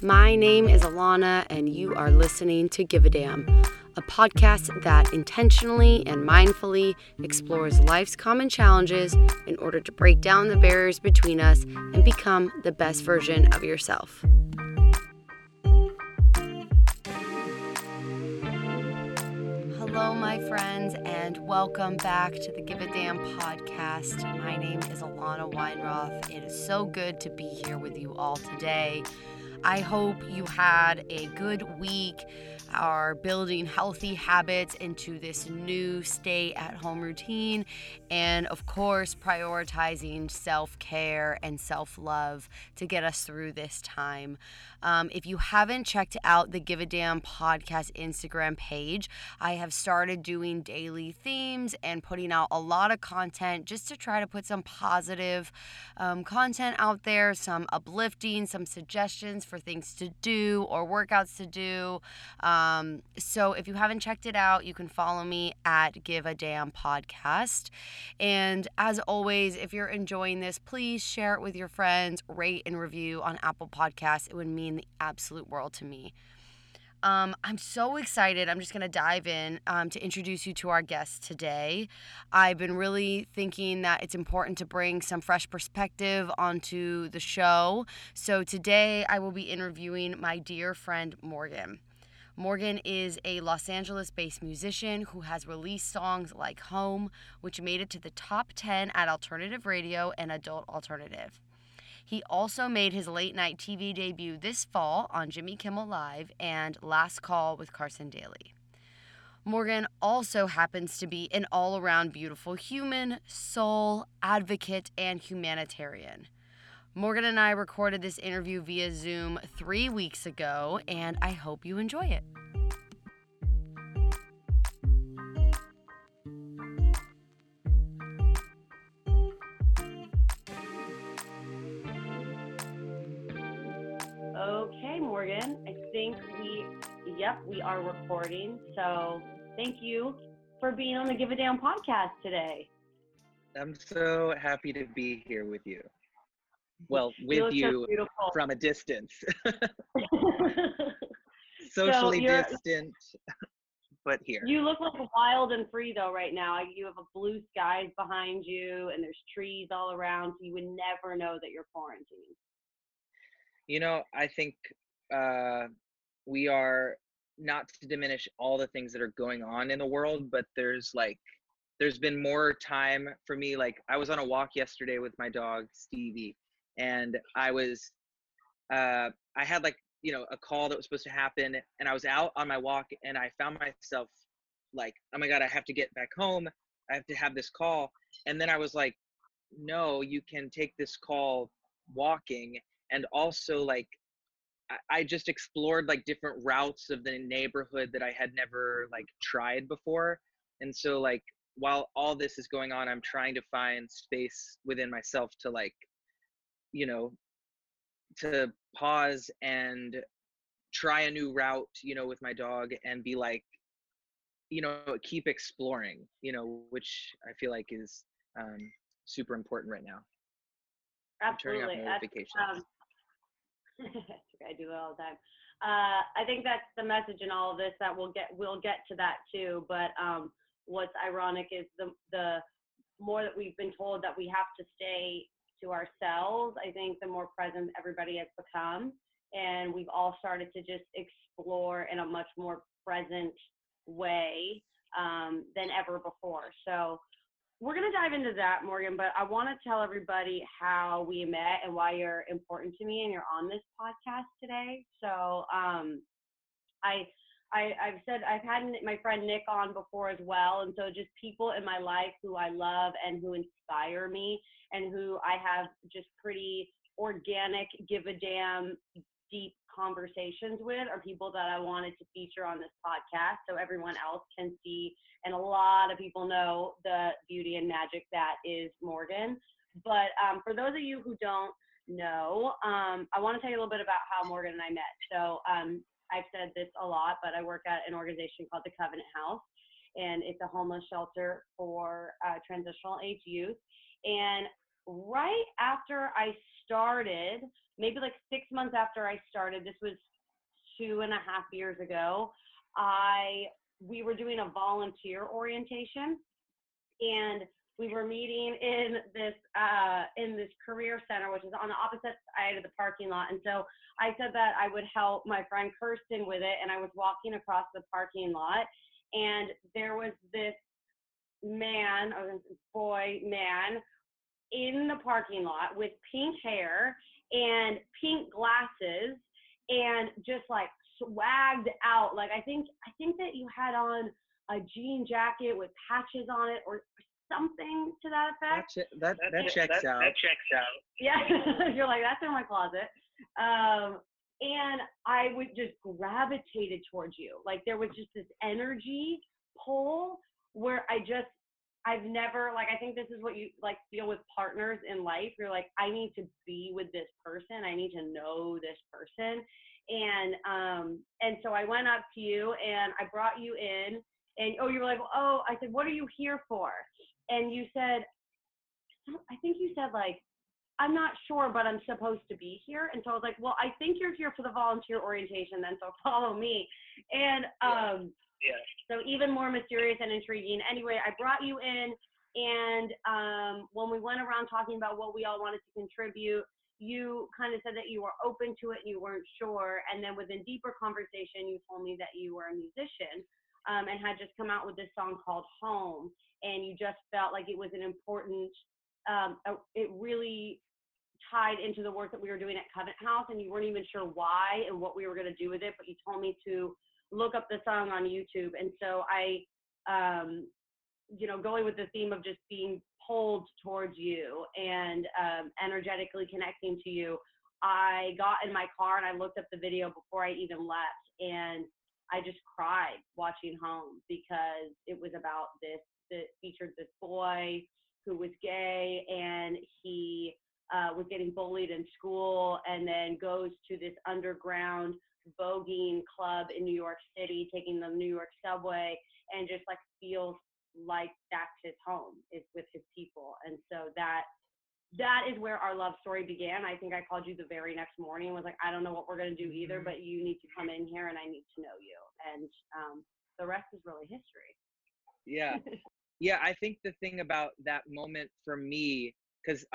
My name is Alana, and you are listening to Give a Damn, a podcast that intentionally and mindfully explores life's common challenges in order to break down the barriers between us and become the best version of yourself. Hello, my friends, and welcome back to the Give a Damn podcast. My name is Alana Weinroth. It is so good to be here with you all today. I hope you had a good week, are building healthy habits into this new stay-at-home routine, and of course, prioritizing self-care and self-love to get us through this time. If you haven't checked out the Give a Damn podcast Instagram page, I have started doing daily themes and putting out a lot of content just to try to put some positive content out there, some uplifting, some suggestions for things to do or workouts to do. So if you haven't checked it out, you can follow me at Give a Damn Podcast. And as always, if you're enjoying this, please share it with your friends, rate and review on Apple Podcasts. It would mean the absolute world to me. I'm so excited. I'm just going to dive in to introduce you to our guest today. I've been really thinking that it's important to bring some fresh perspective onto the show. So today I will be interviewing my dear friend Morgan. Morgan is a Los Angeles-based musician who has released songs like Home, which made it to the top 10 at alternative radio and adult alternative. He also made his late-night TV debut this fall on Jimmy Kimmel Live and Last Call with Carson Daly. Morgan also happens to be an all-around beautiful human, soul, advocate, and humanitarian. Morgan and I recorded this interview via Zoom 3 weeks ago, and I hope you enjoy it. Okay, Morgan, I think we are recording. So thank you for being on the Give a Damn podcast today. I'm so happy to be here with you. Well, with you so from a distance. Socially distant, but here. You look like wild and free though right now. You have a blue skies behind you and there's trees all around, so you would never know that you're quarantined. You know, I think we are, not to diminish all the things that are going on in the world, but there's been more time for me. Like, I was on a walk yesterday with my dog, Stevie, and I had a call that was supposed to happen, and I was out on my walk and I found myself like, oh my God, I have to get back home. I have to have this call. And then I was like, no, you can take this call walking. And also, like, I just explored like different routes of the neighborhood that I had never like tried before. And so, like, while all this is going on, I'm trying to find space within myself to, like, you know, to pause and try a new route, with my dog and be like, keep exploring, which I feel like is super important right now. Absolutely. I'm turning off notifications. I do it all the time. I think that's the message in all of this, that we'll get to that too. But what's ironic is the more that we've been told that we have to stay to ourselves, I think the more present everybody has become. And we've all started to just explore in a much more present way than ever before. So we're going to dive into that, Morgan, but I want to tell everybody how we met and why you're important to me and you're on this podcast today. So I've said I've had my friend Nick on before as well, and so just people in my life who I love and who inspire me and who I have just pretty organic, give a damn, deep conversations with are people that I wanted to feature on this podcast so everyone else can see, and a lot of people know the beauty and magic that is Morgan. But for those of you who don't know, I want to tell you a little bit about how Morgan and I met. So I've said this a lot, but I work at an organization called the Covenant House, and it's a homeless shelter for transitional age youth. And right after I started, maybe like 6 months after I started, this was 2.5 years ago, we were doing a volunteer orientation, and we were meeting in this career center, which is on the opposite side of the parking lot. And so I said that I would help my friend Kirsten with it, and I was walking across the parking lot, and there was this man, or this boy man, in the parking lot with pink hair and pink glasses, and just like swagged out. Like I think that you had on a jean jacket with patches on it or something to that effect. That checks out. That checks out. Yeah, you're like, that's in my closet. And I would just gravitated towards you. Like there was just this energy pull where I've never, like, I think this is what you like feel with partners in life. You're like, I need to be with this person. I need to know this person. And so I went up to you and I brought you in, and you were like, oh, I said, what are you here for? And you said, I think you said like, I'm not sure, but I'm supposed to be here. And so I was like, well, I think you're here for the volunteer orientation then, so follow me. And Yeah. so even more mysterious and intriguing. Anyway, I brought you in, and when we went around talking about what we all wanted to contribute, you kind of said that you were open to it and you weren't sure. And then within deeper conversation, you told me that you were a musician and had just come out with this song called Home. And you just felt like it was an important, it really tied into the work that we were doing at Covenant House, and you weren't even sure why and what we were going to do with it, but you told me to look up the song on YouTube. And so I, going with the theme of just being pulled towards you and energetically connecting to you, I got in my car and I looked up the video before I even left, and I just cried watching Home, because it was about it featured this boy who was gay, and he was getting bullied in school, and then goes to this underground voguing club in New York City, taking the New York subway, and just like feels like that's his home, is with his people. And so that is where our love story began. I think I called you the very next morning and was like, I don't know what we're going to do either, but you need to come in here and I need to know you. And the rest is really history. Yeah. Yeah, I think the thing about that moment for me, because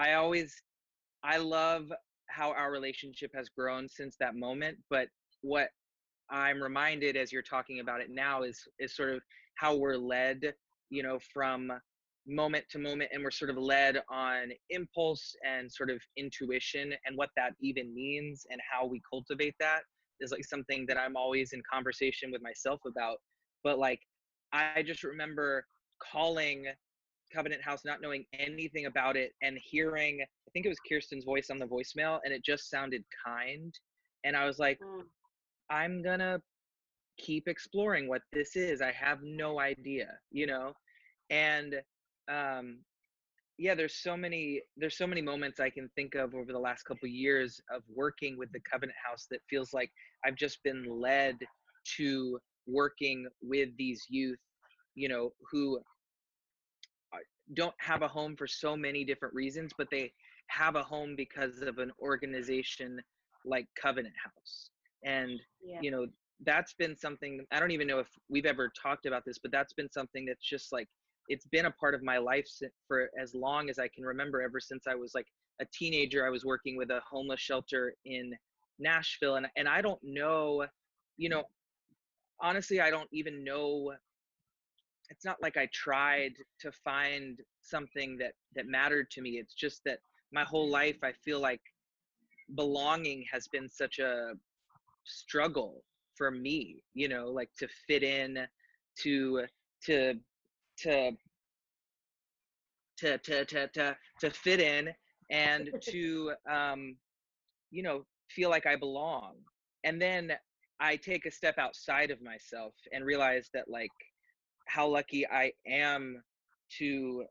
I love how our relationship has grown since that moment, but what I'm reminded as you're talking about it now is sort of how we're led, from moment to moment, and we're sort of led on impulse and sort of intuition, and what that even means and how we cultivate that is like something that I'm always in conversation with myself about. But like, I just remember calling Covenant House, not knowing anything about it, and hearing, I think it was Kirsten's voice on the voicemail, and it just sounded kind. And I was like, I'm gonna keep exploring what this is. I have no idea, and yeah, there's so many moments I can think of over the last couple of years of working with the Covenant House that feels like I've just been led to working with these youth, who don't have a home for so many different reasons, but they have a home because of an organization like Covenant House. And that's been something, I don't even know if we've ever talked about this, but that's been something that's just like, it's been a part of my life for as long as I can remember. Ever since I was like a teenager, I was working with a homeless shelter in Nashville, and I don't know, honestly, I don't even know. It's not like I tried to find something that mattered to me. It's just that my whole life I feel like belonging has been such a struggle for me, like to fit in, to fit in, and to feel like I belong. And then I take a step outside of myself and realize that like how lucky I am to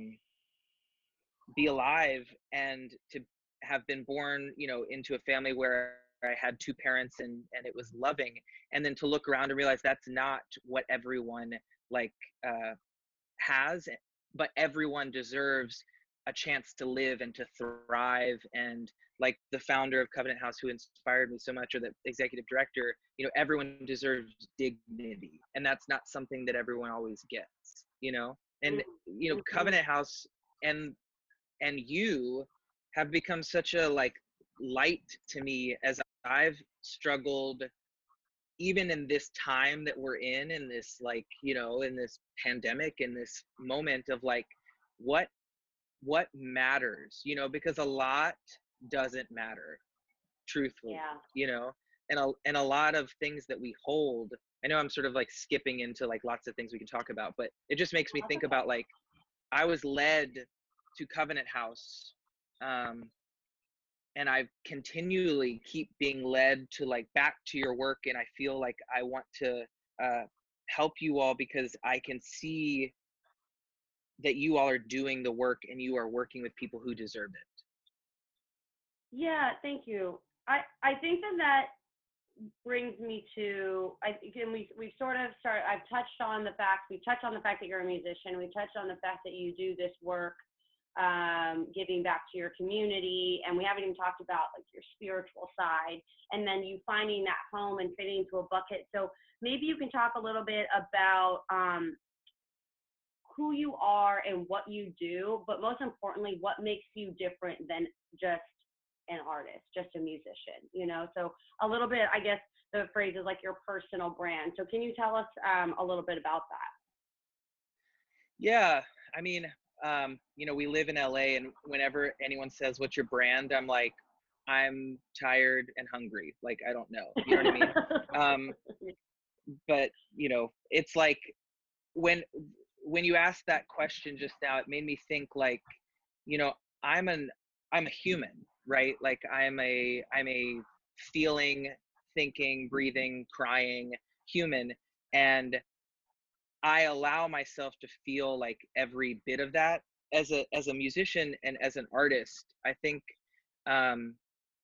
be alive and to have been born, into a family where I had two parents and it was loving. And then to look around and realize that's not what everyone like has, but everyone deserves a chance to live and to thrive. And like the founder of Covenant House, who inspired me so much, or the executive director, you know, everyone deserves dignity, and that's not something that everyone always gets, you know. And you know, Covenant House and you have become such a like light to me as I've struggled, even in this time that we're in this, like, you know, in this pandemic, in this moment of like, what matters, you know, because a lot doesn't matter, truthfully, Yeah. you know. And a lot of things that we hold, I know I'm sort of like skipping into like lots of things we can talk about, but it just makes me think about like, I was led to Covenant House, and I continually keep being led to like back to your work, and I feel like I want to help you all, because I can see that you all are doing the work and you are working with people who deserve it. Yeah, thank you. I think that brings me to, again, we sort of start, we touched on the fact that you're a musician. We touched on the fact that you do this work, giving back to your community, and we haven't even talked about like your spiritual side, and then you finding that home and fitting into a bucket. So maybe you can talk a little bit about who you are and what you do, but most importantly, what makes you different than just an artist, just a musician, you know? So a little bit, I guess the phrase is like your personal brand. So can you tell us a little bit about that? Yeah, I mean, you know, we live in LA, and whenever anyone says, "What's your brand?" I'm like, I'm tired and hungry. Like, I don't know. You know what I mean? But you know, it's like when you asked that question just now, it made me think like, you know, I'm a human, right? Like I'm a feeling, thinking, breathing, crying human, and I allow myself to feel like every bit of that as a musician and as an artist. I think um,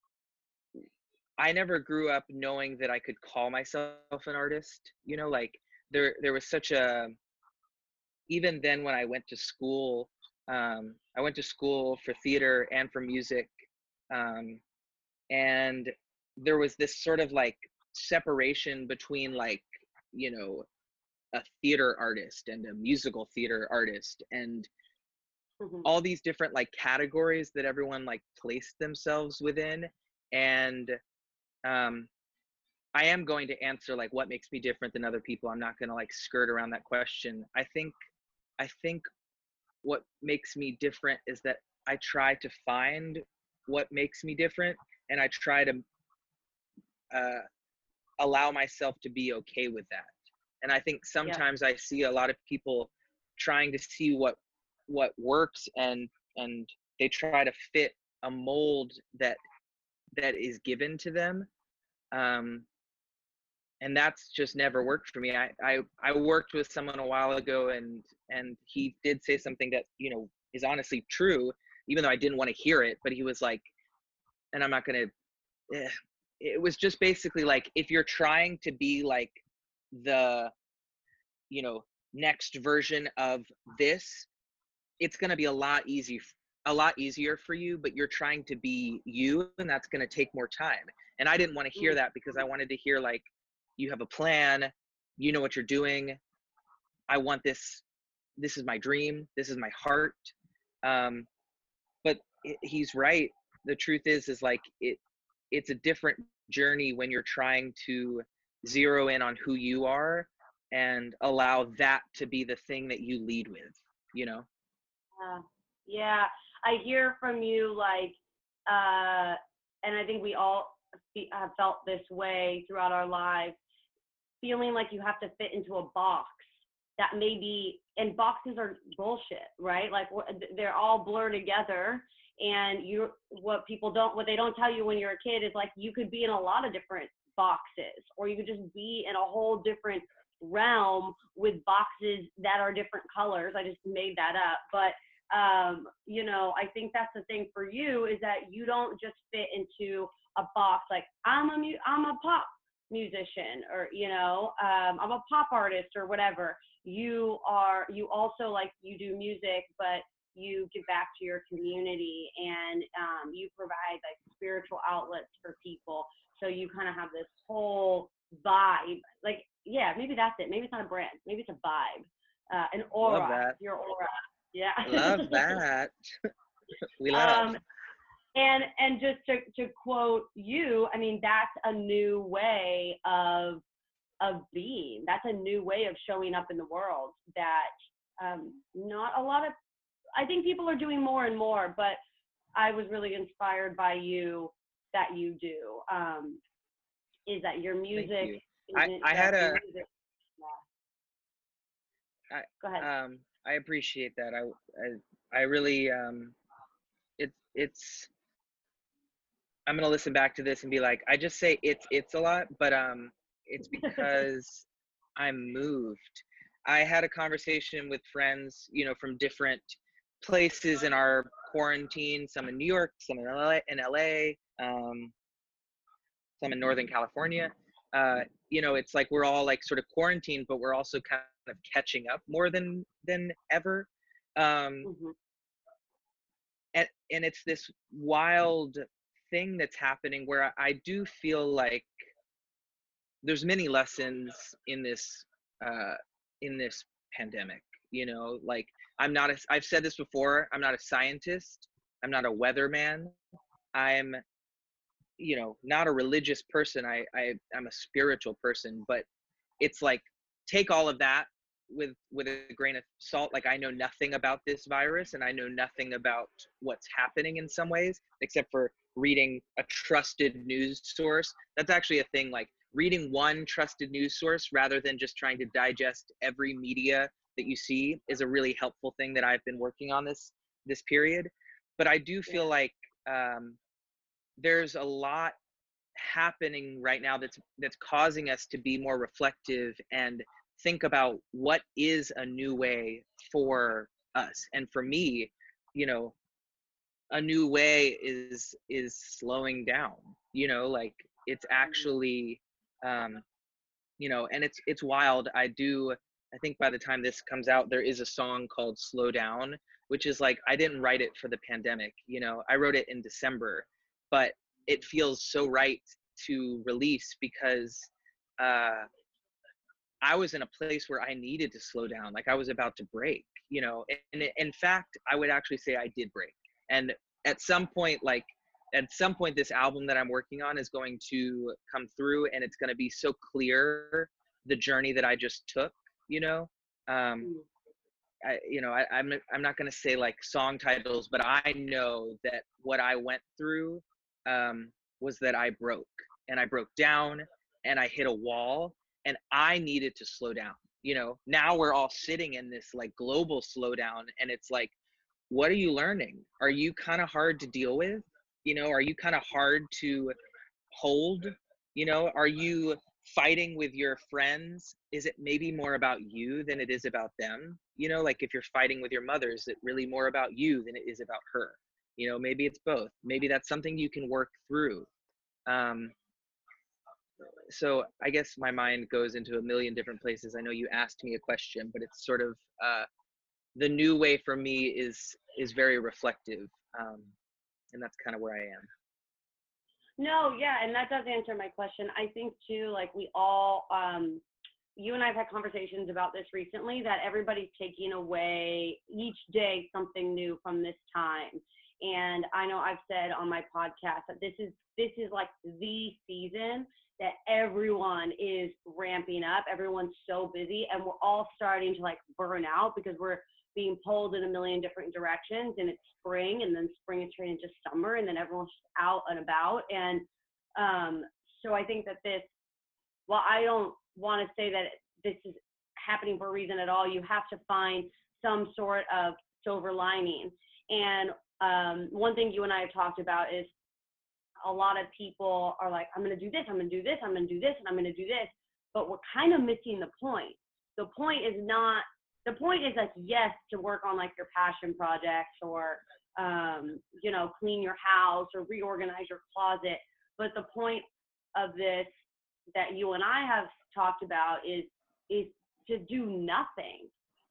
I never grew up knowing that I could call myself an artist. You know, like there was such a, even then when I went to school, I went to school for theater and for music, um, and there was this sort of like separation between like, you know, a theater artist and a musical theater artist, and all these different like categories that everyone like placed themselves within. And um I am going to answer like what makes me different than other people. I'm not going to like skirt around that question. I think what makes me different is that I try to find what makes me different, and I try to uh allow myself to be okay with that. And I think Yeah. sometimes I see a lot of people trying to see what works, and they try to fit a mold that is given to them, um, and that's just never worked for me. I worked with someone a while ago, and he did say something that, you know, is honestly true, even though I didn't want to hear it. But he was like, and I'm not gonna. It was just basically like, if you're trying to be like the, you know, next version of this, it's going to be a lot easier for you, but you're trying to be you, and that's going to take more time. And I didn't want to hear that, because I wanted to hear like, you have a plan, you know what you're doing, I want this, this is my dream, this is my heart. But he's right. The truth is like, it's a different journey when you're trying to zero in on who you are and allow that to be the thing that you lead with, you know. Yeah, I hear from you like, and I think we all have felt this way throughout our lives, feeling like you have to fit into a box that maybe, and boxes are bullshit, right? Like they're all blur together, and what they don't tell you when you're a kid is like, you could be in a lot of different boxes, or you could just be in a whole different realm with boxes that are different colors. I just made that up, but you know, I think that's the thing for you, is that you don't just fit into a box like, I'm a pop musician, or you know, I'm a pop artist or whatever. You also, like, you do music, but you give back to your community, and you provide like spiritual outlets for people. So you kind of have this whole vibe. Like, yeah, maybe that's it. Maybe it's not a brand. Maybe it's a vibe, an aura. Love that. Your aura. Yeah. Love that. We love. And just to quote you, I mean, that's a new way of being. That's a new way of showing up in the world that not a lot of, I think people are doing more and more, but I was really inspired by you that you do, is that your music. I had a, music, yeah. Go ahead. I appreciate that. I really, it's, I'm going to listen back to this and be like, I just say it's a lot, but, it's because I'm moved. I had a conversation with friends, you know, from different places in our quarantine, some in New York, some in LA, some in Northern California. You know, it's like we're all like sort of quarantined, but we're also kind of catching up more than ever. Mm-hmm. And it's this wild thing that's happening where I do feel like there's many lessons in this pandemic, you know. Like, I've said this before, I'm not a scientist, I'm not a weatherman, I'm, you know, not a religious person. I'm a spiritual person, but it's like, take all of that with a grain of salt. Like, I know nothing about this virus, and I know nothing about what's happening in some ways, except for reading a trusted news source. That's actually a thing, like reading one trusted news source rather than just trying to digest every media that you see is a really helpful thing that I've been working on this period. But I do feel like there's a lot happening right now that's causing us to be more reflective and think about what is a new way for us. And for me, you know, a new way is slowing down, you know, like it's actually, you know, and it's wild. I think by the time this comes out, there is a song called Slow Down, which is like, I didn't write it for the pandemic, you know, I wrote it in December, but it feels so right to release because I was in a place where I needed to slow down. Like, I was about to break, you know, and in fact, I would actually say I did break. And at some point, this album that I'm working on is going to come through, and it's going to be so clear, the journey that I just took, you know. I'm not going to say like song titles, but I know that what I went through was that I broke down, and I hit a wall, and I needed to slow down. You know, now we're all sitting in this like global slowdown, and it's like, what are you learning? Are you kind of hard to deal with? You know, are you kind of hard to hold? You know, are you fighting with your friends? Is it maybe more about you than it is about them? You know, like if you're fighting with your mother, is it really more about you than it is about her? You know, maybe it's both. Maybe that's something you can work through. So I guess my mind goes into a million different places. I know you asked me a question, but it's sort of the new way for me is very reflective, and that's kind of where I am. No, yeah, and that does answer my question. I think too, like we all, you and I have had conversations about this recently, that everybody's taking away each day something new from this time. And I know I've said on my podcast that this is like the season that everyone is ramping up. Everyone's so busy, and we're all starting to like burn out because we're being pulled in a million different directions, and it's spring, and then spring is turning into summer, and then everyone's just out and about. And so I think that this, well, I don't want to say that this is happening for a reason at all. You have to find some sort of silver lining. And one thing you and I have talked about is a lot of people are like, I'm going to do this, I'm going to do this, I'm going to do this, and I'm going to do this. But we're kind of missing the point. The point is like, yes, to work on like your passion projects, or, you know, clean your house or reorganize your closet. But the point of this that you and I have talked about is to do nothing.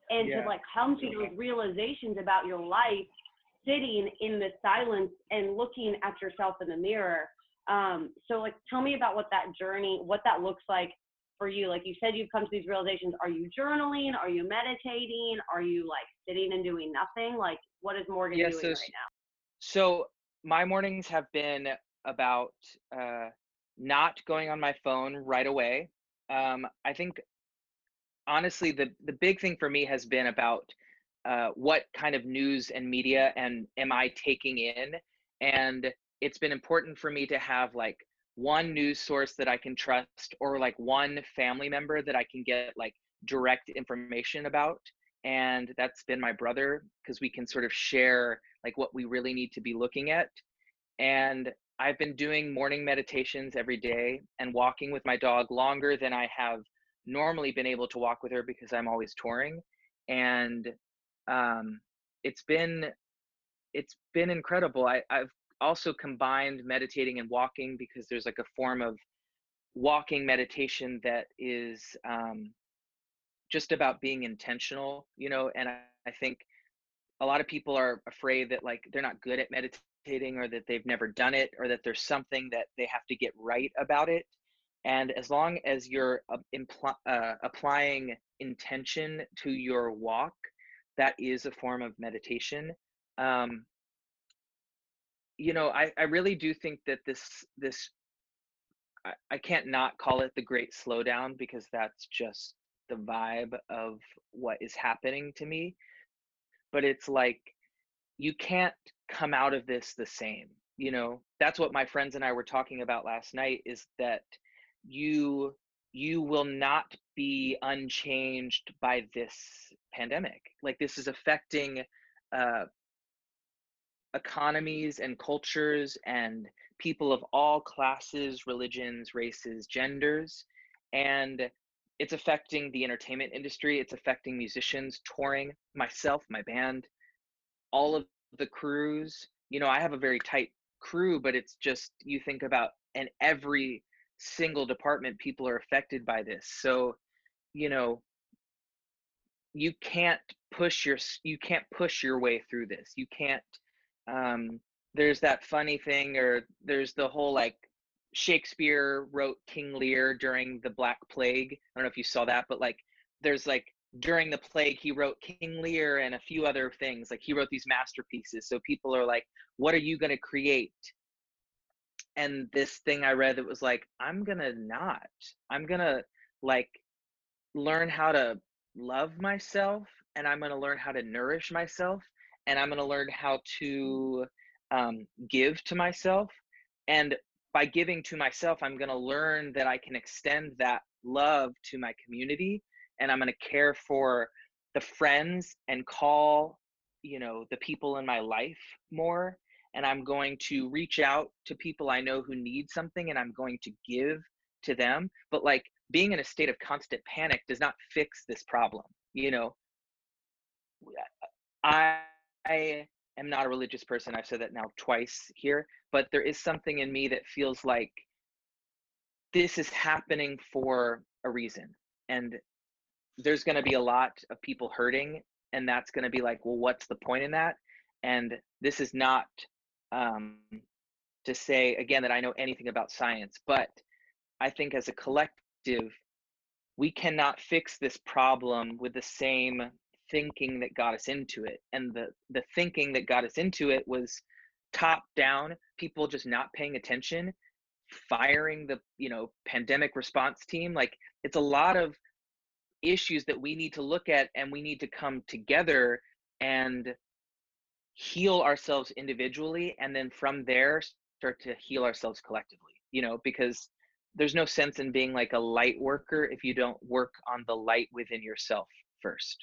and to like come to those realizations about your life sitting in the silence and looking at yourself in the mirror. So like, tell me about what that journey, what that looks like for you. Like you said, you've come to these realizations. Are you journaling? Are you meditating? Are you like sitting and doing nothing? Like, what is Morgan doing right now? So my mornings have been about not going on my phone right away. I think honestly, the big thing for me has been about what kind of news and media and am I taking in, and it's been important for me to have like one news source that I can trust, or like one family member that I can get like direct information about, and that's been my brother, because we can sort of share like what we really need to be looking at. And I've been doing morning meditations every day and walking with my dog longer than I have normally been able to walk with her because I'm always touring. And um, it's been incredible. I've also combined meditating and walking, because there's like a form of walking meditation that is just about being intentional, and I think a lot of people are afraid that like they're not good at meditating, or that they've never done it, or that there's something that they have to get right about it. And as long as you're applying intention to your walk, that is a form of meditation. um, I really do think that this I can't not call it the great slowdown, because that's just the vibe of what is happening to me. But it's like, you can't come out of this the same. That's what my friends and I were talking about last night, is that you you will not be unchanged by this pandemic. Like, this is affecting uh, economies and cultures and people of all classes, religions, races, genders. And it's affecting the entertainment industry. It's affecting musicians touring, myself, my band, all of the crews. I have a very tight crew, but it's just, you think about, and every single department, people are affected by this. So, you know, you can't you can't push your way through this. You can't um there's that funny thing, or there's the whole like, Shakespeare wrote King Lear during the Black Plague. I don't know if you saw that, but like, there's like, during the plague he wrote King Lear and a few other things. Like, he wrote these masterpieces. So people are like, what are you going to create? And this thing I read that was like, I'm gonna like learn how to love myself, and I'm going to learn how to nourish myself, and I'm going to learn how to give to myself. And by giving to myself, I'm going to learn that I can extend that love to my community, and I'm going to care for the friends and call, the people in my life more. And I'm going to reach out to people I know who need something, and I'm going to give to them. But like, being in a state of constant panic does not fix this problem. I am not a religious person. I've said that now twice here, but there is something in me that feels like this is happening for a reason. And there's going to be a lot of people hurting, and that's going to be like, well, what's the point in that? And this is not um, to say again that I know anything about science, but I think as a collective, we cannot fix this problem with the same thinking that got us into it. And the thinking that got us into it was top down, people just not paying attention, firing the pandemic response team. Like, it's a lot of issues that we need to look at, and we need to come together and heal ourselves individually, and then from there start to heal ourselves collectively, because there's no sense in being like a light worker if you don't work on the light within yourself first.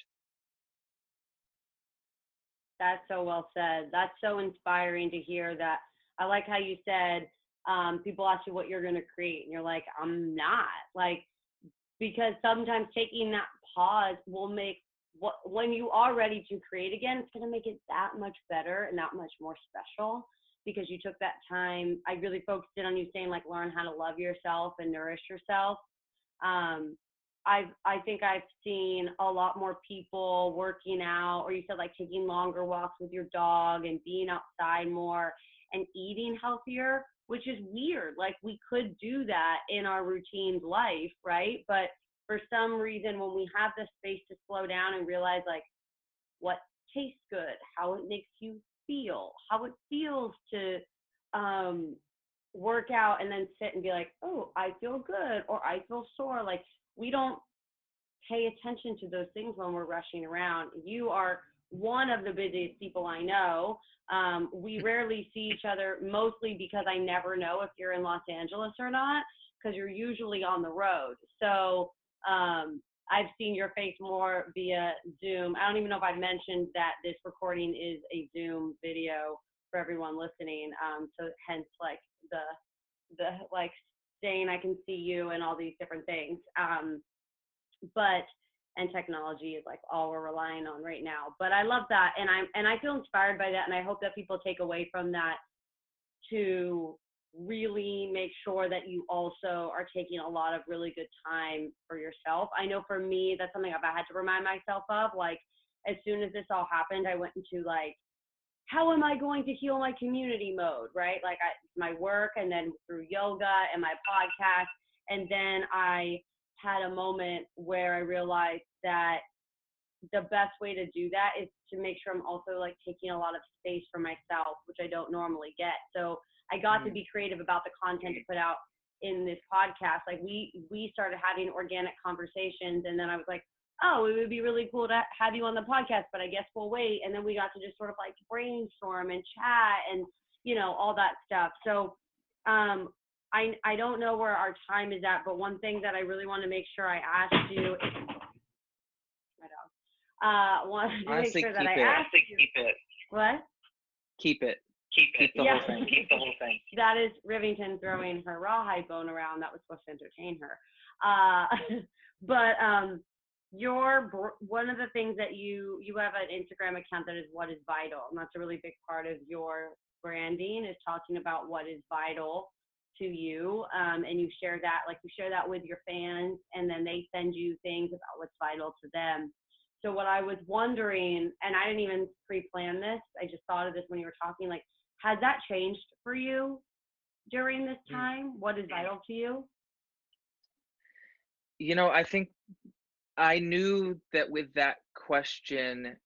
That's so well said. That's so inspiring to hear that. I like how you said, people ask you what you're going to create, and you're like, I'm not. Like, because sometimes taking that pause will make when you are ready to create again, it's going to make it that much better and that much more special, because you took that time. I really focused in on you saying like, learn how to love yourself and nourish yourself. I think I've seen a lot more people working out, or you said like taking longer walks with your dog and being outside more and eating healthier, which is weird. Like we could do that in our routine life, right? But for some reason, when we have the space to slow down and realize like what tastes good, how it makes you feel, how it feels to work out and then sit and be like, oh, I feel good or I feel sore. Like we don't pay attention to those things when we're rushing around. You are one of the busiest people I know. We rarely see each other, mostly because I never know if you're in Los Angeles or not, because you're usually on the road. So I've seen your face more via Zoom. I don't even know if I've mentioned that this recording is a Zoom video for everyone listening. So hence like the like saying I can see you and all these different things. And technology is like all we're relying on right now. But I love that, and I feel inspired by that, and I hope that people take away from that to really make sure that you also are taking a lot of really good time for yourself. I know for me, that's something I've had to remind myself of. Like as soon as this all happened, I went into like, how am I going to heal my community mode, right? Like my work, and then through yoga and my podcast, and then I had a moment where I realized that the best way to do that is to make sure I'm also like taking a lot of space for myself, which I don't normally get. So I got to be creative about the content to put out in this podcast. Like we started having organic conversations, and then I was like, oh, it would be really cool to have you on the podcast, but I guess we'll wait. And then we got to just sort of like brainstorm and chat and, you know, all that stuff. So I don't know where our time is at, but one thing that I really want to make sure I asked you is, my dog, wanted to Honestly, make sure that I keep it. asked you. Keep it. What? Keep it. Keep the Yeah. whole thing. Keep the whole thing. That is Rivington throwing her rawhide bone around. That was supposed to entertain her. But one of the things that you have an Instagram account that is What is Vital, and that's a really big part of your branding, is talking about what is vital to you, and you share that with your fans, and then they send you things about what's vital to them. So what I was wondering, and I didn't even pre-plan this, I just thought of this when you were talking, like, has that changed for you during this time? What is vital to you? You know, I think I knew that with that question,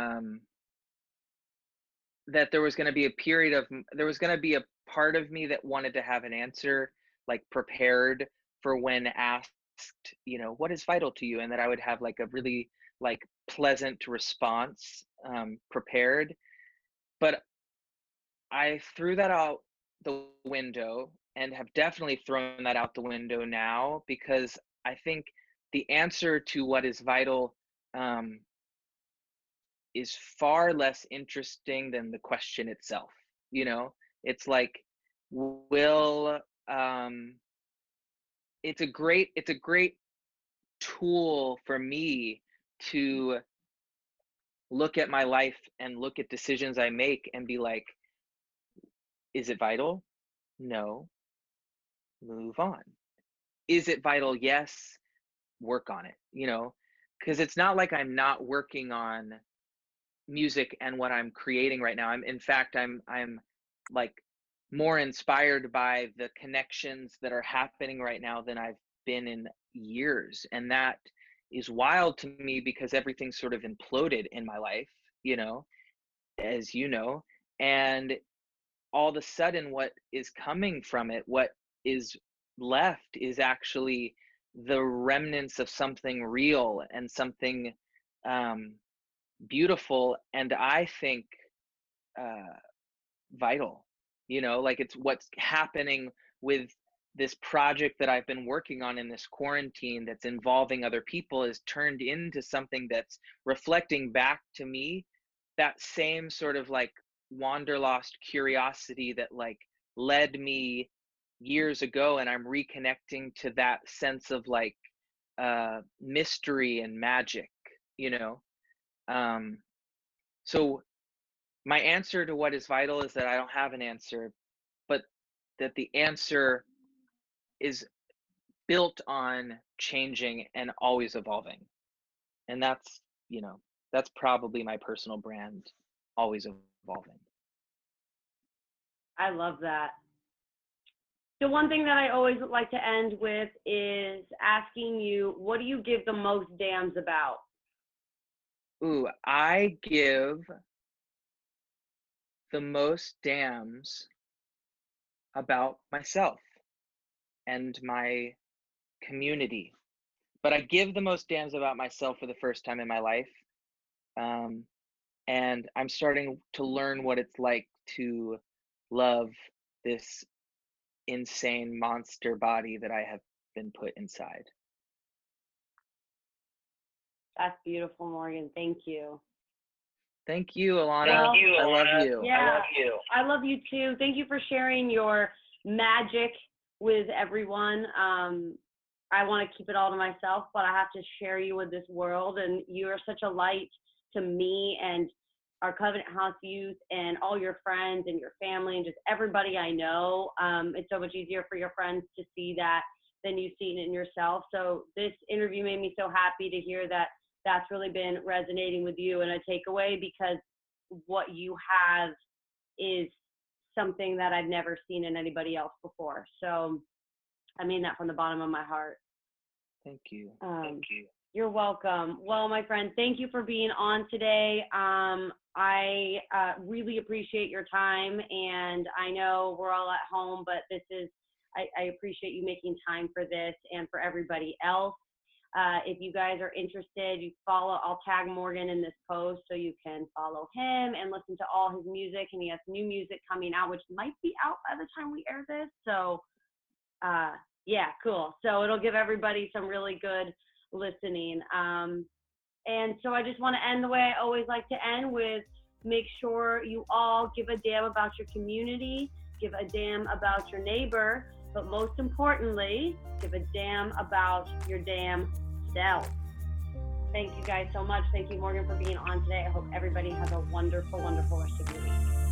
that there was going to be there was going to be a part of me that wanted to have an answer like prepared for when asked, you know, what is vital to you, and that I would have like a really like pleasant response prepared. But I threw that out the window, and have definitely thrown that out the window now, because I think the answer to what is vital um, is far less interesting than the question itself. You know, it's like, will it's a great tool for me to look at my life and look at decisions I make and be like, is it vital? No. Move on. Is it vital? Yes. Work on it, you know, because it's not like I'm not working on music and what I'm creating right now. I'm like more inspired by the connections that are happening right now than I've been in years. And that is wild to me, because everything sort of imploded in my life, you know, as you know, and all of a sudden what is coming from it, what is left, is actually the remnants of something real and something beautiful, and I think vital. You know, like it's what's happening with this project that I've been working on in this quarantine that's involving other people is turned into something that's reflecting back to me that same sort of like wanderlost curiosity that like led me years ago, and I'm reconnecting to that sense of like mystery and magic, you know. So my answer to what is vital is that I don't have an answer, but that the answer is built on changing and always evolving. And that's, that's probably my personal brand, always evolving. I love that. The one thing that I always like to end with is asking you, what do you give the most damns about? Ooh, I give the most damns about myself and my community. But I give the most damns about myself for the first time in my life. And I'm starting to learn what it's like to love this insane monster body that I have been put inside. That's beautiful, Morgan. Thank you. Thank you, Alana. Thank you, I love Alana. you. Yeah, I love you. I love you too. Thank you for sharing your magic with everyone. I want to keep it all to myself, but I have to share you with this world. And you are such a light to me and our Covenant House youth and all your friends and your family and just everybody I know. It's so much easier for your friends to see that than you've seen it in yourself. So this interview made me so happy to hear that that's really been resonating with you and a takeaway, because what you have is something that I've never seen in anybody else before. So I mean that from the bottom of my heart. Thank you. Thank you. You're welcome. Well, my friend, thank you for being on today. I really appreciate your time, and I know we're all at home, but I appreciate you making time for this and for everybody else. If you guys are interested, I'll tag Morgan in this post so you can follow him and listen to all his music. And he has new music coming out, which might be out by the time we air this. So yeah, cool. So it'll give everybody some really good listening. And so I just want to end the way I always like to end, with make sure you all give a damn about your community, give a damn about your neighbor, but most importantly, give a damn about your damn self. Thank you guys so much. Thank you, Morgan, for being on today. I hope everybody has a wonderful, wonderful rest of your week.